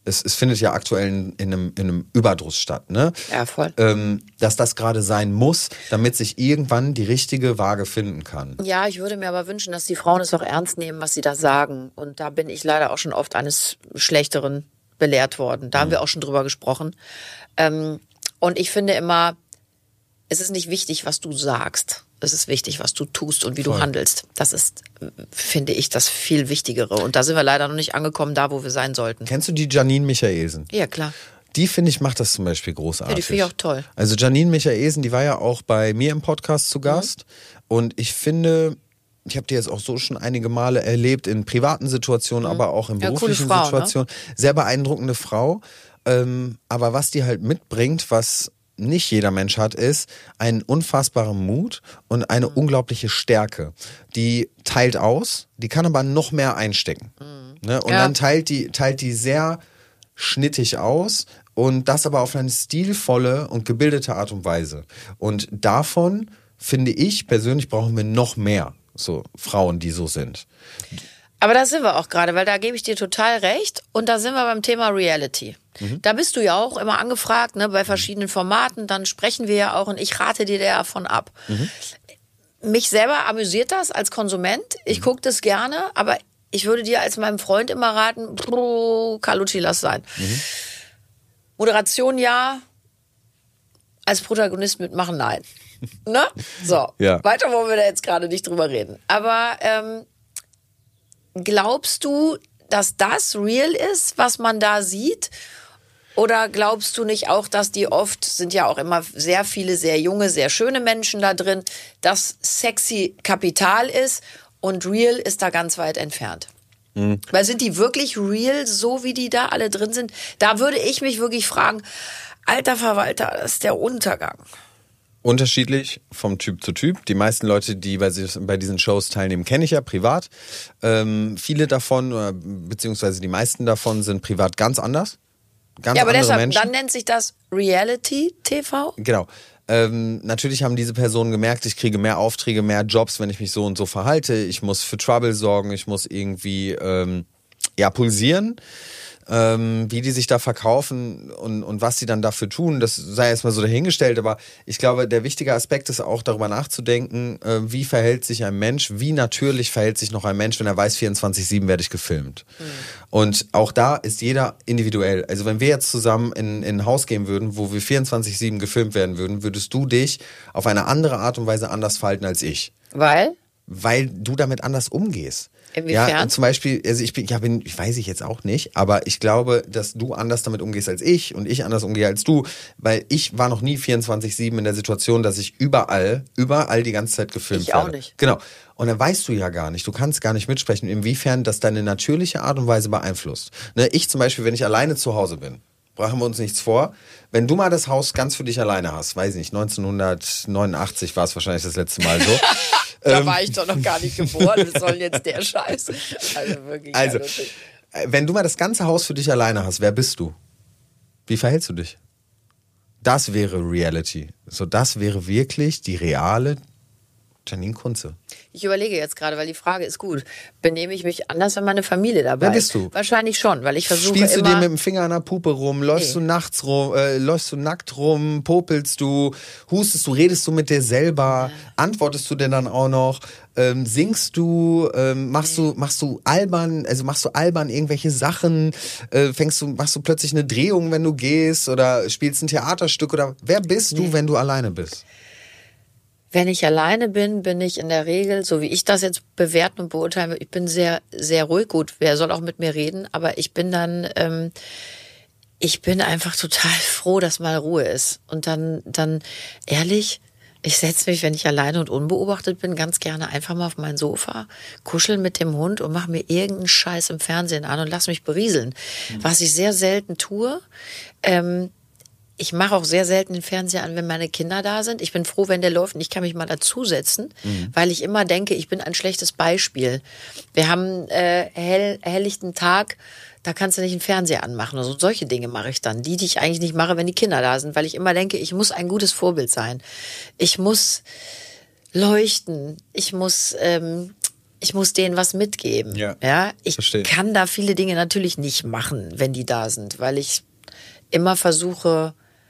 es, es findet ja aktuell in, in, einem, in einem Überdruss statt, ne? Ja, voll. Ähm, dass das gerade sein muss, damit sich irgendwann die richtige Waage finden kann. Ja, ich würde mir aber wünschen, dass die Frauen es auch ernst nehmen, was sie da sagen. Und da bin ich leider auch schon oft eines Schlechteren belehrt worden. Da mhm. haben wir auch schon drüber gesprochen. Ähm, und ich finde immer, es ist nicht wichtig, was du sagst. Es ist wichtig, was du tust und wie Voll. Du handelst. Das ist, finde ich, das viel Wichtigere. Und da sind wir leider noch nicht angekommen, da wo wir sein sollten. Kennst du die Janine Michaelsen? Ja, klar. Die, finde ich, macht das zum Beispiel großartig. Ja, die finde ich auch toll. Also Janine Michaelsen, die war ja auch bei mir im Podcast zu Gast. Mhm. Und ich finde, ich habe die jetzt auch so schon einige Male erlebt, in privaten Situationen, mhm. aber auch in beruflichen ja, Frau, Situationen. Ne? Sehr beeindruckende Frau. Ähm, aber was die halt mitbringt, was nicht jeder Mensch hat, ist einen unfassbaren Mut und eine mhm. unglaubliche Stärke. Die teilt aus, die kann aber noch mehr einstecken. Mhm. Ne? Und ja. dann teilt die, teilt die sehr schnittig aus und das aber auf eine stilvolle und gebildete Art und Weise. Und davon, finde ich, persönlich brauchen wir noch mehr, so Frauen, die so sind. Aber da sind wir auch gerade, weil da gebe ich dir total recht. Und da sind wir beim Thema Reality. Mhm. Da bist du ja auch immer angefragt, ne, bei verschiedenen Formaten. Dann sprechen wir ja auch und ich rate dir davon ab. Mhm. Mich selber amüsiert das als Konsument. Ich mhm. gucke das gerne, aber ich würde dir als meinem Freund immer raten, Carlucci, lass sein. Mhm. Moderation ja, als Protagonist mitmachen, nein. Ne? So, ja. Weiter wollen wir da jetzt gerade nicht drüber reden. Aber ähm, glaubst du, dass das real ist, was man da sieht? Oder glaubst du nicht auch, dass die oft, sind ja auch immer sehr viele sehr junge, sehr schöne Menschen da drin, dass sexy Kapital ist und real ist da ganz weit entfernt? Mhm. Weil sind die wirklich real, so wie die da alle drin sind? Da würde ich mich wirklich fragen, alter Verwalter, das ist der Untergang. Unterschiedlich vom Typ zu Typ. Die meisten Leute, die bei, bei diesen Shows teilnehmen, kenne ich ja privat. Ähm, viele davon, beziehungsweise die meisten davon, sind privat ganz anders. Ganz ja, aber andere deshalb, Menschen. Dann nennt sich das Reality-T V? Genau. Ähm, natürlich haben diese Personen gemerkt, ich kriege mehr Aufträge, mehr Jobs, wenn ich mich so und so verhalte. Ich muss für Trouble sorgen, ich muss irgendwie ähm, ja pulsieren. Ähm, wie die sich da verkaufen und, und was sie dann dafür tun, das sei erstmal so dahingestellt, aber ich glaube, der wichtige Aspekt ist auch darüber nachzudenken, äh, wie verhält sich ein Mensch, wie natürlich verhält sich noch ein Mensch, wenn er weiß, vierundzwanzig sieben werde ich gefilmt. Mhm. Und auch da ist jeder individuell. Also wenn wir jetzt zusammen in, in ein Haus gehen würden, wo wir vierundzwanzig sieben gefilmt werden würden, würdest du dich auf eine andere Art und Weise anders verhalten als ich. Weil? Weil du damit anders umgehst. Inwiefern? Ja, zum Beispiel, also ich bin, ja, bin, ich weiß ich jetzt auch nicht, aber ich glaube, dass du anders damit umgehst als ich und ich anders umgehe als du, weil ich war noch nie vierundzwanzig sieben in der Situation, dass ich überall, überall die ganze Zeit gefilmt ich werde. Ich auch nicht. Genau. Und dann weißt du ja gar nicht, du kannst gar nicht mitsprechen, inwiefern das deine natürliche Art und Weise beeinflusst. Ne, ich zum Beispiel, wenn ich alleine zu Hause bin, brauchen wir uns nichts vor. Wenn du mal das Haus ganz für dich alleine hast, weiß ich nicht, neunzehnhundertneunundachtzig war es wahrscheinlich das letzte Mal so. Da war ich doch noch gar nicht geboren. Was soll jetzt der Scheiß? Also wirklich. Also, wenn du mal das ganze Haus für dich alleine hast, wer bist du? Wie verhältst du dich? Das wäre Reality. So, das wäre wirklich die reale Janine Kunze. Ich überlege jetzt gerade, weil die Frage ist gut. Benehme ich mich anders, wenn meine Familie dabei ist? Wer bist du? Wahrscheinlich schon, weil ich versuche Spielst immer... du dir mit dem Finger an der Pupe rum? Läufst nee. du nachts rum? Äh, läufst du nackt rum? Popelst du? Hustest du? Redest du mit dir selber? Ja. Antwortest du denn dann auch noch? Ähm, singst du? Ähm, machst nee. du? Machst du albern? Also machst du albern irgendwelche Sachen? Äh, fängst du? Machst du plötzlich eine Drehung, wenn du gehst? Oder spielst ein Theaterstück? Oder wer bist nee. du, wenn du alleine bist? Wenn ich alleine bin, bin ich in der Regel, so wie ich das jetzt bewerten und beurteilen will, ich bin sehr, sehr ruhig. Gut, wer soll auch mit mir reden? Aber ich bin dann, ähm, ich bin einfach total froh, dass mal Ruhe ist. Und dann, dann ehrlich, ich setze mich, wenn ich alleine und unbeobachtet bin, ganz gerne einfach mal auf mein Sofa, kuschel mit dem Hund und mache mir irgendeinen Scheiß im Fernsehen an und lass mich berieseln. Mhm. Was ich sehr selten tue. Ähm, Ich mache auch sehr selten den Fernseher an, wenn meine Kinder da sind. Ich bin froh, wenn der läuft und ich kann mich mal dazusetzen, mhm. weil ich immer denke, ich bin ein schlechtes Beispiel. Wir haben äh, hell, helllichten Tag, da kannst du nicht den Fernseher anmachen. Also solche Dinge mache ich dann, die, die ich eigentlich nicht mache, wenn die Kinder da sind, weil ich immer denke, ich muss ein gutes Vorbild sein. Ich muss leuchten. Ich muss... Ähm, ich muss denen was mitgeben. Ja, ja? Ich verstehe. kann da viele Dinge natürlich nicht machen, wenn die da sind, weil ich immer versuche,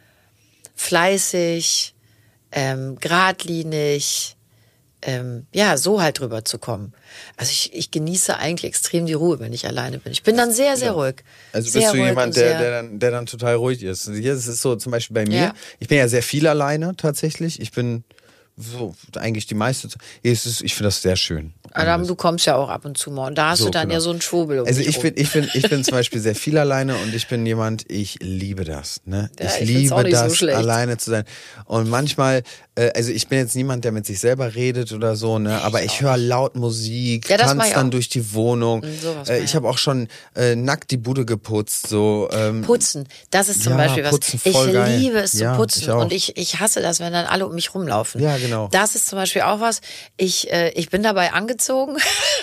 fleißig, ähm, geradlinig, ähm, ja, so halt drüber zu kommen. Also ich, ich genieße eigentlich extrem die Ruhe, wenn ich alleine bin. Ich bin dann sehr, sehr ruhig. Also sehr bist du ruhig jemand, und der, sehr- der, dann, der dann total ruhig ist. Hier ist es so zum Beispiel bei mir. Ja. Ich bin ja sehr viel alleine tatsächlich. Ich bin so eigentlich die meiste Zeit. Hier ist es- Ich finde das sehr schön. Adam, du kommst ja auch ab und zu mal. Und da hast So, du dann genau. ja so einen Schwurbel um Also dich ich rum. bin, ich bin, ich bin zum Beispiel sehr viel alleine und ich bin jemand, ich liebe das. Ne? Ja, ich ich find's auch liebe nicht so das, schlecht. alleine zu sein. Und manchmal, äh, also ich bin jetzt niemand, der mit sich selber redet oder so, ne? Aber ich höre laut Musik, Ja, das mach tanze ich dann auch. durch die Wohnung. Mhm, sowas Äh, mach ich ich habe auch schon äh, nackt die Bude geputzt. So, ähm, Putzen, das ist zum Ja, Beispiel was. putzen Ich voll geil. liebe es Ja, zu putzen ich auch. und ich, ich hasse das, wenn dann alle um mich rumlaufen. Ja, genau. Das ist zum Beispiel auch was. Ich, äh, ich bin dabei angezogen,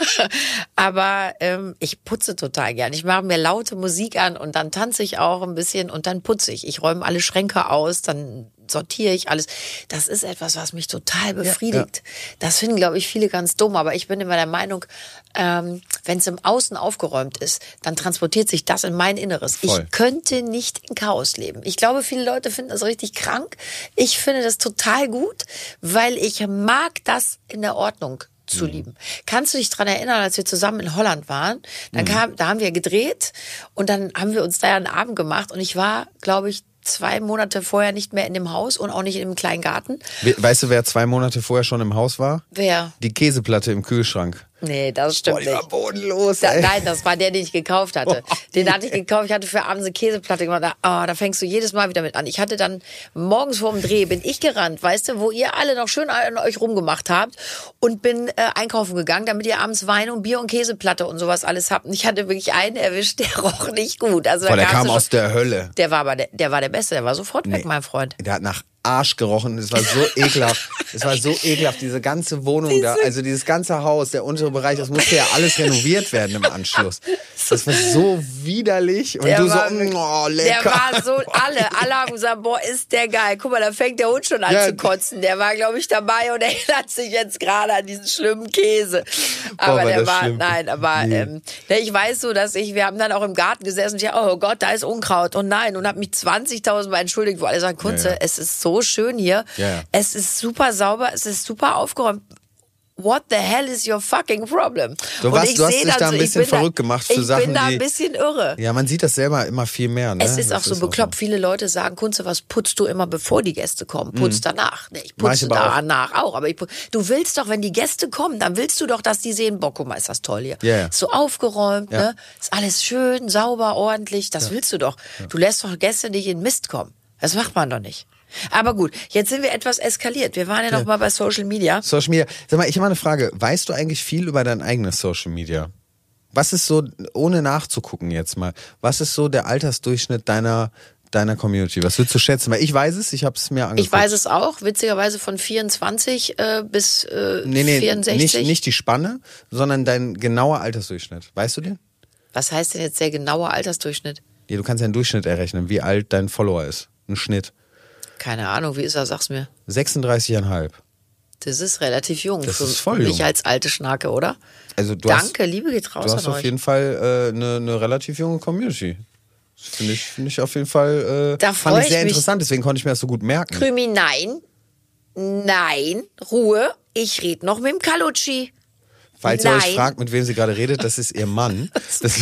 aber ähm, ich putze total gern. Ich mache mir laute Musik an und dann tanze ich auch ein bisschen und dann putze ich. Ich räume alle Schränke aus, dann sortiere ich alles. Das ist etwas, was mich total befriedigt. Das finden, glaube ich, viele ganz dumm, aber ich bin immer der Meinung, ähm, wenn es im Außen aufgeräumt ist, dann transportiert sich das in mein Inneres. Voll. Ich könnte nicht in Chaos leben. Ich glaube, viele Leute finden das richtig krank. Ich finde das total gut, weil ich mag das in der Ordnung zu lieben. Kannst du dich dran erinnern, als wir zusammen in Holland waren? Dann kam, da haben wir gedreht und dann haben wir uns da ja einen Abend gemacht und ich war, glaube ich, zwei Monate vorher nicht mehr in dem Haus und auch nicht in dem kleinen Garten. We- weißt du, wer zwei Monate vorher schon im Haus war? Wer? Die Käseplatte im Kühlschrank. Nee, das stimmt Boah, die war nicht. bodenlos, Da, ey. nein, das war der, den ich gekauft hatte. Den hatte ich gekauft, ich hatte für abends eine Käseplatte gemacht. Da, oh, da fängst du jedes Mal wieder mit an. Ich hatte dann morgens vor dem Dreh, bin ich gerannt, weißt du, wo ihr alle noch schön an euch rumgemacht habt und bin äh, einkaufen gegangen, damit ihr abends Wein und Bier und Käseplatte und sowas alles habt. Und ich hatte wirklich einen erwischt, der roch nicht gut. Also, Boah, da der gab's kam schon- aus der Hölle. Der war aber der, der war der Beste, der war sofort weg, mein Freund. Der hat nach Arsch gerochen. Es war so ekelhaft. Es war so ekelhaft. Diese ganze Wohnung da, also dieses ganze Haus, der untere Bereich, das musste ja alles renoviert werden im Anschluss. Das war so widerlich. Und Der du so, war- mm, oh, Der lecker. war so, alle, alle haben gesagt, boah, ist der geil. Guck mal, da fängt der Hund schon an Ja. zu kotzen. Der war, glaube ich, dabei und erinnert sich jetzt gerade an diesen schlimmen Käse. Aber war der das war, schlimm. nein, aber Nee. ähm, ne, ich weiß so, dass ich, wir haben dann auch im Garten gesessen und ich, oh Gott, da ist Unkraut und nein und habe mich zwanzigtausend Mal entschuldigt, wo alle sagen, Kunze, Ja, ja. es ist so schön hier. Ja, ja. Es ist super sauber, es ist super aufgeräumt. What the hell is your fucking problem? Du Und warst- ich du hast seh dich dann da ein so, ich bisschen bin da- verrückt gemacht für ich Sachen, bin da die- ein bisschen irre. Ja, man sieht das selber immer viel mehr. Ne? Es ist Das auch so bekloppt. so. Viele Leute sagen, Kunze, was putzt du immer, bevor die Gäste kommen? Putz danach. Nee, ich Mach ich putze aber auch. danach auch. Aber ich, pu- du willst doch, wenn die Gäste kommen, dann willst du doch, dass die sehen, boah, guck mal, ist das toll hier. Ja, ja. Ist so aufgeräumt, Ja. ne? Ist alles schön, sauber, ordentlich. Das willst du doch. Du lässt doch Gäste nicht in Mist kommen. Das macht man doch nicht. Aber gut, jetzt sind wir etwas eskaliert. Wir waren ja noch mal bei Social Media. Social Media. Sag mal, ich habe mal eine Frage. Weißt du eigentlich viel über dein eigenes Social Media? Was ist so, ohne nachzugucken jetzt mal, was ist so der Altersdurchschnitt deiner, deiner Community? Was würdest du schätzen? Weil ich weiß es, ich habe es mir angeguckt. Ich weiß es auch, witzigerweise von vierundzwanzig äh, bis äh, Nee, nee, vierundsechzig. nicht, nicht die Spanne, sondern dein genauer Altersdurchschnitt. Weißt du den? Was heißt denn jetzt der genaue Altersdurchschnitt? Ja, du kannst ja einen Durchschnitt errechnen, wie alt dein Follower ist. Ein Schnitt. Keine Ahnung, wie ist er? Sag's mir. sechsunddreißig Komma fünf. Das ist relativ jung Das für ist voll mich jung. als alte Schnacke, oder? Also du Danke, hast, Liebe geht raus du hast an auf euch. jeden Fall äh, eine, eine relativ junge Community. Das finde ich, finde ich auf jeden Fall äh, Da fand freu ich sehr ich mich. interessant, deswegen konnte ich mir das so gut merken. Krümi, nein. Nein. Ruhe. Ich red noch mit dem Kalutschi. Falls ihr Nein. euch fragt, mit wem sie gerade redet, das ist ihr Mann. Das,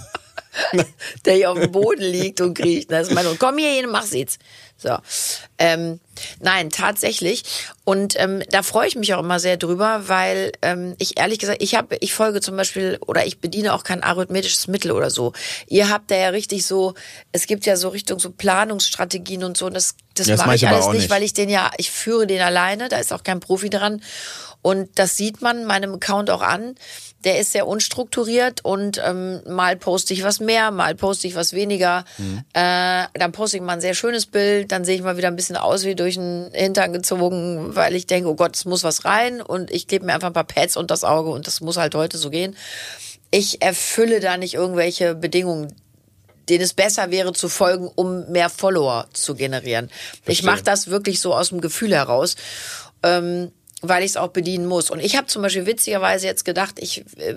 Der hier auf dem Boden liegt und kriecht. Das ist mein Hund. Komm hier hin, mach's jetzt. So. Ähm, nein, tatsächlich. Und ähm, da freue ich mich auch immer sehr drüber, weil ähm, ich ehrlich gesagt, ich habe, ich folge zum Beispiel oder ich bediene auch kein arithmetisches Mittel oder so. Ihr habt da ja richtig so, es gibt ja so Richtung so Planungsstrategien und so. Und das, das, Ja, das mache mach ich ich aber alles auch nicht, nicht. weil ich den ja, ich führe den alleine. Da ist auch kein Profi dran. Und das sieht man meinem Account auch an. Der ist sehr unstrukturiert und ähm, mal poste ich was mehr, mal poste ich was weniger. Mhm. Äh, dann poste ich mal ein sehr schönes Bild, dann sehe ich mal wieder ein bisschen aus wie durch den Hintern gezogen, weil ich denke, oh Gott, es muss was rein und ich klebe mir einfach ein paar Pads unter das Auge und das muss halt heute so gehen. Ich erfülle da nicht irgendwelche Bedingungen, denen es besser wäre zu folgen, um mehr Follower zu generieren. Ich mache das wirklich so aus dem Gefühl heraus. Ähm, weil ich es auch bedienen muss. Und ich habe zum Beispiel witzigerweise jetzt gedacht, ich äh,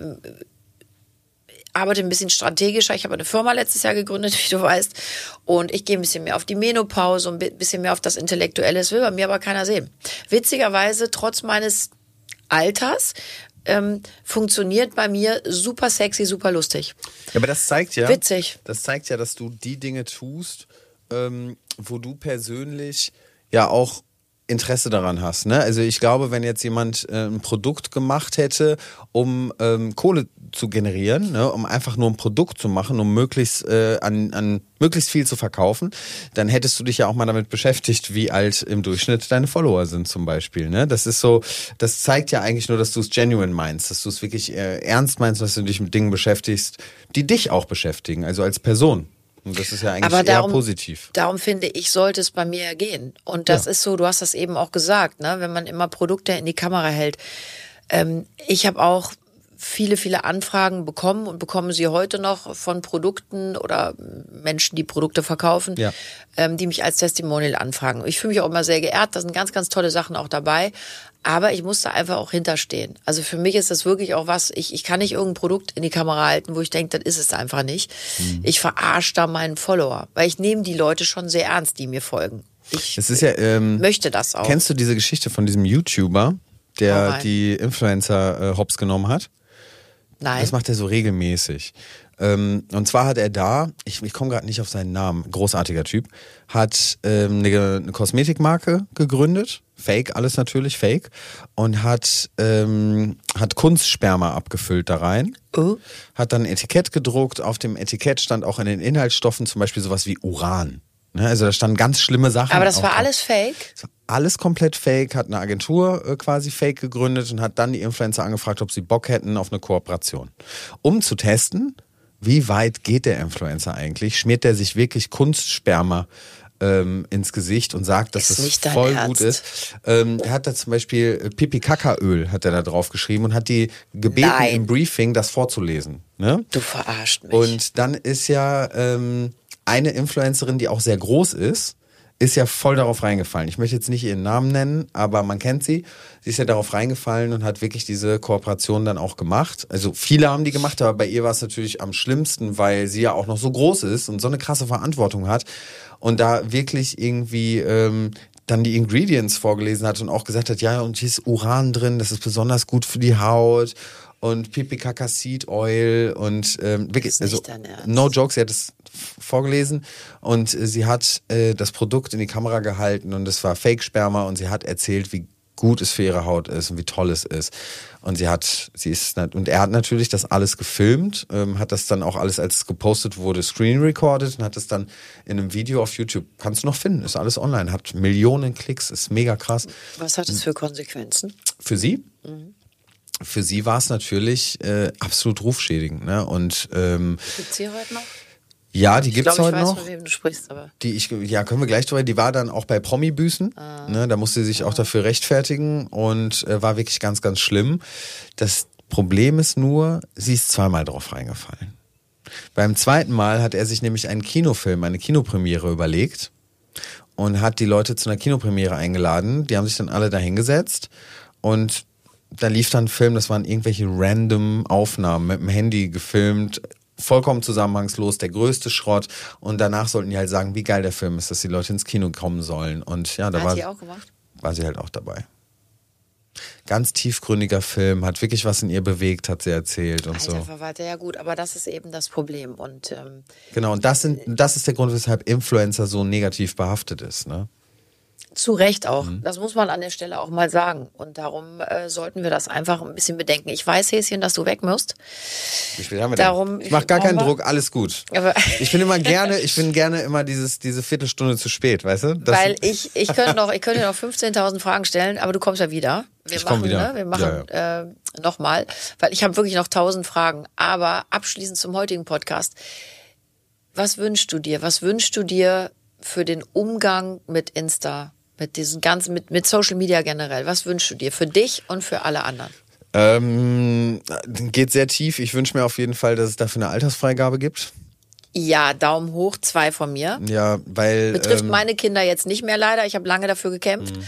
arbeite ein bisschen strategischer. Ich habe eine Firma letztes Jahr gegründet, wie du weißt. Und ich gehe ein bisschen mehr auf die Menopause und ein bisschen mehr auf das Intellektuelle. Das will bei mir aber keiner sehen. Witzigerweise, trotz meines Alters, ähm, funktioniert bei mir super sexy, super lustig. Ja, aber das zeigt ja, Witzig. Das zeigt ja, dass du die Dinge tust, ähm, wo du persönlich ja auch Interesse daran hast. Ne? Also ich glaube, wenn jetzt jemand äh, ein Produkt gemacht hätte, um ähm, Kohle zu generieren, ne? um einfach nur ein Produkt zu machen, um möglichst äh, an, an möglichst viel zu verkaufen, dann hättest du dich ja auch mal damit beschäftigt, wie alt im Durchschnitt deine Follower sind zum Beispiel. Ne? Das ist so, das zeigt ja eigentlich nur, dass du es genuine meinst, dass du es wirklich äh, ernst meinst, dass du dich mit Dingen beschäftigst, die dich auch beschäftigen, also als Person. Und das ist ja eigentlich Aber darum, eher positiv. Darum finde ich, sollte es bei mir gehen. Und das Ja. ist so, du hast das eben auch gesagt, ne? Wenn man immer Produkte in die Kamera hält. Ähm, ich habe auch viele, viele Anfragen bekommen und bekommen sie heute noch von Produkten oder Menschen, die Produkte verkaufen, Ja. ähm, die mich als Testimonial anfragen. Ich fühle mich auch immer sehr geehrt, da sind ganz, ganz tolle Sachen auch dabei. Aber ich muss da einfach auch hinterstehen. Also für mich ist das wirklich auch was, ich, ich kann nicht irgendein Produkt in die Kamera halten, wo ich denke, das ist es einfach nicht. Mhm. Ich verarsche da meinen Follower, weil ich nehme die Leute schon sehr ernst, die mir folgen. Ich es ist ja, ähm, möchte das auch. Kennst du diese Geschichte von diesem YouTuber, der die Influencer äh, hops genommen hat? Nein. Das macht er so regelmäßig. Ähm, und zwar hat er da, ich, ich komme gerade nicht auf seinen Namen, großartiger Typ, hat ähm, eine, eine Kosmetikmarke gegründet, Fake, alles natürlich Fake, und hat, ähm, hat Kunstsperma abgefüllt da rein, Oh. hat dann ein Etikett gedruckt, auf dem Etikett stand auch in den Inhaltsstoffen zum Beispiel sowas wie Uran. Ne? Also da standen ganz schlimme Sachen. Aber das war drauf. alles fake? Das war alles komplett fake, hat eine Agentur äh, quasi fake gegründet und hat dann die Influencer angefragt, ob sie Bock hätten auf eine Kooperation. Um zu testen, wie weit geht der Influencer eigentlich? Schmiert der sich wirklich Kunstsperma ähm, ins Gesicht und sagt, dass Ist das nicht dein voll Ernst. gut ist? Ähm, er hat da zum Beispiel Pipi-Kaka-Öl hat er da drauf geschrieben und hat die gebeten, Nein. im Briefing das vorzulesen. Ne? Du verarscht mich. Und dann ist ja ähm, eine Influencerin, die auch sehr groß ist, ist ja voll darauf reingefallen. Ich möchte jetzt nicht ihren Namen nennen, aber man kennt sie. Sie ist ja darauf reingefallen und hat wirklich diese Kooperation dann auch gemacht. Also viele haben die gemacht, aber bei ihr war es natürlich am schlimmsten, weil sie ja auch noch so groß ist und so eine krasse Verantwortung hat und da wirklich irgendwie ähm, dann die Ingredients vorgelesen hat und auch gesagt hat, ja, und hier ist Uran drin, das ist besonders gut für die Haut. Und Pipi-Kaka Seed Oil und ähm, wirklich, Das ist also nicht dein Ernst. no joke, sie hat es vorgelesen und äh, sie hat äh, das Produkt in die Kamera gehalten und es war Fake-Sperma und sie hat erzählt, wie gut es für ihre Haut ist und wie toll es ist. Und sie hat, sie ist, und er hat natürlich das alles gefilmt, ähm, hat das dann auch alles, als es gepostet wurde, screen recorded und hat es dann in einem Video auf YouTube, kannst du noch finden, ist alles online, hat Millionen Klicks, ist mega krass. Was hat das für Konsequenzen? Für sie? Mhm. Für sie war es natürlich äh, absolut rufschädigend. Ne? Und ähm, Gibt's sie heute noch? ja, die Ich gibt's glaube, ich heute weiß, noch. von wem du sprichst, aber. Die ich, ja, können wir gleich drüber. Die war dann auch bei Promi-Büßen. Ah. Ne? Da musste sie sich ah. auch dafür rechtfertigen und äh, war wirklich ganz, ganz schlimm. Das Problem ist nur, sie ist zweimal drauf reingefallen. Beim zweiten Mal hat er sich nämlich einen Kinofilm, eine Kinopremiere überlegt und hat die Leute zu einer Kinopremiere eingeladen. Die haben sich dann alle da hingesetzt und da lief dann ein Film, das waren irgendwelche random Aufnahmen mit dem Handy gefilmt, vollkommen zusammenhangslos, der größte Schrott und danach sollten die halt sagen, wie geil der Film ist, dass die Leute ins Kino kommen sollen und ja, da Hat war, die auch gemacht? war sie halt auch dabei. Ganz tiefgründiger Film, hat wirklich was in ihr bewegt, hat sie erzählt und Alter, so. Verwalter, ja gut, aber das ist eben das Problem und ähm, Genau, und das sind, das ist der Grund, weshalb Influencer so negativ behaftet ist, ne? zu Recht auch. Mhm. Das muss man an der Stelle auch mal sagen. Und darum äh, sollten wir das einfach ein bisschen bedenken. Ich weiß, Häschen, dass du weg musst. Wie spät haben wir Darum, denn? Ich mach gar keinen wir? Druck, alles gut. Aber Ich bin immer gerne, ich bin gerne immer dieses, diese Viertelstunde zu spät, weißt du? Das, weil ich, ich könnte noch, ich könnte noch fünfzehntausend Fragen stellen, aber du kommst ja wieder. Wir Ich komm machen, wieder. Ne? Wir machen Ja, äh, nochmal, weil ich habe wirklich noch tausend Fragen. Aber abschließend zum heutigen Podcast. Was wünschst du dir? Was wünschst du dir für den Umgang mit Insta? Mit diesen ganzen, mit, mit Social Media generell. Was wünschst du dir für dich und für alle anderen? Ähm, geht sehr tief. Ich wünsche mir auf jeden Fall, dass es dafür eine Altersfreigabe gibt. Ja, Daumen hoch, zwei von mir. Ja, weil Betrifft ähm, meine Kinder jetzt nicht mehr leider. Ich habe lange dafür gekämpft.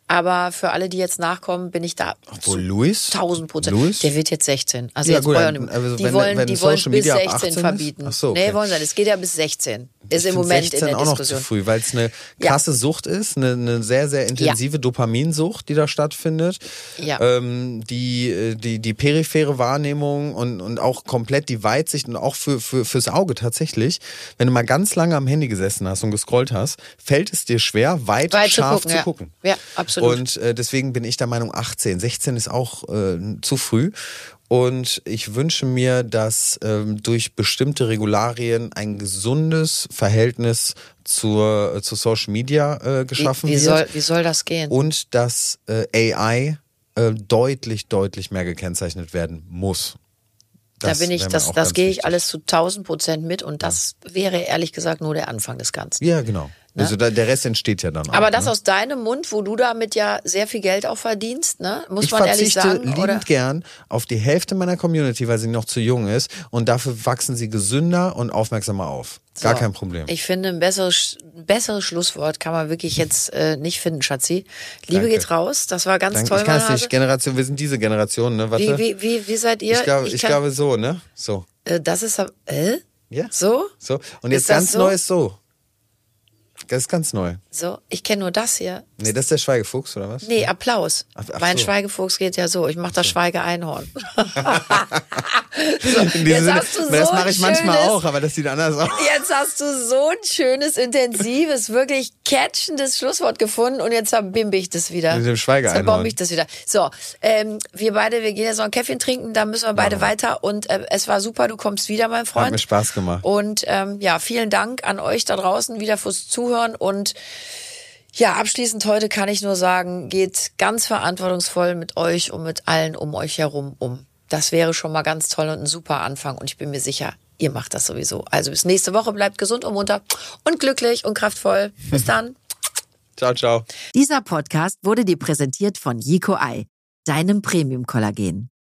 Aber für alle, die jetzt nachkommen, bin ich da. Obwohl Luis? tausend Prozent. Luis? Der wird jetzt sechzehn. Also Ja, jetzt gut, brauche ich dann- nicht mehr. also Die wenn- wollen, wenn die wollen Social bis Media ab sechzehn achtzehn ist? verbieten. Ach so, okay. Nee, wollen sie nicht. Es geht ja bis sechzehn. Ist Ich im find Moment sechzehn in der auch noch Diskussion. zu früh, weil es eine krasse Sucht ist, eine, eine sehr, sehr intensive Dopaminsucht, die da stattfindet. Ja. Ähm, die, äh, die, die periphere Wahrnehmung und, und auch komplett die Weitsicht und auch für, für, fürs Auge tatsächlich. Wenn du mal ganz lange am Handy gesessen hast und gescrollt hast, fällt es dir schwer, weit, Weit zu scharf gucken, zu ja. gucken. Ja, absolut. Und äh, deswegen bin ich der Meinung achtzehn. sechzehn ist auch äh, zu früh. Und ich wünsche mir, dass ähm, durch bestimmte Regularien ein gesundes Verhältnis zur, zu Social Media äh, geschaffen wie, wie, wird. soll, wie soll das gehen? Und dass äh, A I äh, deutlich, deutlich mehr gekennzeichnet werden muss. Da Das bin ich, wäre mir das, auch das ganz gehe ich wichtig. alles zu tausend Prozent mit und das wäre ehrlich gesagt nur der Anfang des Ganzen. Ja, genau. Also da, der Rest entsteht ja dann auch. Aber das ne? aus deinem Mund, wo du damit ja sehr viel Geld auch verdienst, ne? Muss Ich man ehrlich verzichte sagen. liebend Oder? gern auf die Hälfte meiner Community, weil sie noch zu jung ist. Und dafür wachsen sie gesünder und aufmerksamer auf. Gar So. kein Problem. Ich finde, ein besseres, ein besseres Schlusswort kann man wirklich jetzt äh, nicht finden, Schatzi. Liebe Danke. geht raus. Das war ganz Danke. toll, Ich kann mein es nicht. Hase. Generation, wir sind diese Generation, ne? Warte. Wie, wie, wie, wie seid ihr? ich glaube, ich, kann- glaube so, ne? So. Äh, das ist, äh? Ja. So? So. Und Ist jetzt das ganz so? neu ist so. Das ist ganz neu. So? Ich kenne nur das hier. Nee, das ist der Schweigefuchs, oder was? Nee, Applaus. Ach, ach mein so. Schweigefuchs geht ja so. Ich mache das Schweige-Einhorn. In diesem Jetzt Sinne, hast du so das ein mache ich manchmal schönes- auch, aber das sieht anders aus. Jetzt hast du so ein schönes, intensives, wirklich catchendes Schlusswort gefunden und jetzt verbimbe ich das wieder. Mit dem Schweige-Einhorn. Zerbombe ich das wieder. So, ähm, wir beide, wir gehen jetzt noch ein Käffchen trinken, dann müssen wir beide weiter und äh, es war super, du kommst wieder, mein Freund. Hat mir Spaß gemacht. Und ähm, ja, vielen Dank an euch da draußen wieder fürs Zuhören und ja, abschließend heute kann ich nur sagen, geht ganz verantwortungsvoll mit euch und mit allen um euch herum um. Das wäre schon mal ganz toll und ein super Anfang und ich bin mir sicher, ihr macht das sowieso. Also bis nächste Woche, bleibt gesund und munter und glücklich und kraftvoll. Bis dann. Ciao, ciao. Dieser Podcast wurde dir präsentiert von Yico Eye, deinem Premium-Kollagen.